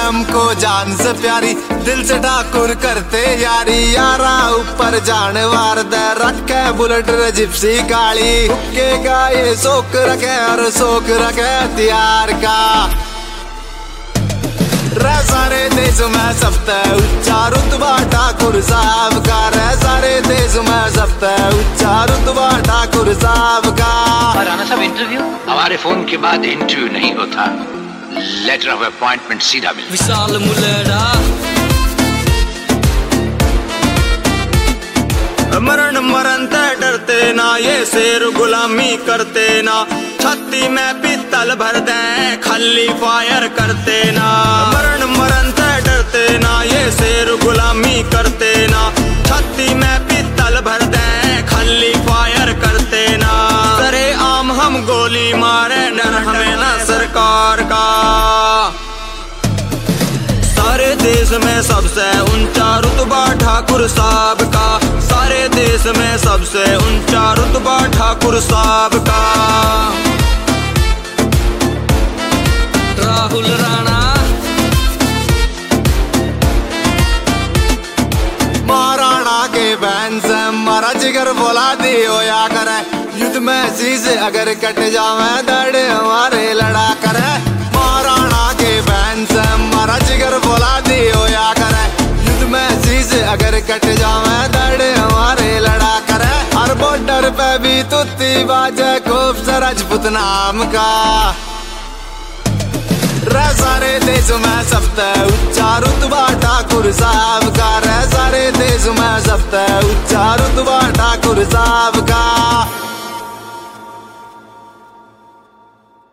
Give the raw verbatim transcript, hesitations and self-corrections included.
हमको जान से प्यारी, दिल से ठाकुर करते यारी। यारा ऊपर जाने वार दे रखे बुलेट जिप्सी गाड़ी, हुक्के का ये शौक रखे और शौक रखे हथियार का। रे सारे देश में सबसे ऊंचा रुतबा ठाकुर साहब का, रे सारे देश में सबसे ऊंचा रुतबा ठाकुर साहब का। राणा साहब इंटरव्यू हमारे फोन के बाद इंटरव्यू नहीं होता, लेटर ऑफ अपॉइंटमेंट सीधा मिलता। विशाल मुलेड़ा मरण मरण ते डरते ना, ये शेर गुलामी करते ना। छत्ती में पित्तल भर दे खाली फायर करते ना। मरण मरण ते डरते ना, ये शेर गुलामी करते ना। छत्ती में पित्तल भर दे खाली फायर करते ना। सरे आम हम गोली मारे डर हमें ना सरकार का। सारे देश में सबसे ऊंचा रुतबा ठाकुर साहब का, सारे देश में सबसे ऊंचा रुतबा ठाकुर साहब का। राहुल राणा महाराणा के बहन से मारा जिगर बोला दियो या करे, युद्ध में शीश अगर कट जावे दड़े हमारे लड़ा करे। महाराणा के बहन से मारा जिगर बोला दियो या करे, युद्ध में शीश अगर कट जावे दड़े हमारे लड़ा करे। हर बॉर्डर पे भी तुत्ती बाजे खूब सा राजपूत नाम का। रे सारे देश में सबसे ऊंचा रुतबा ठाकुर साहब का, रे सारे देश में सबसे ऊंचा रुतबा ठाकुर साहब का।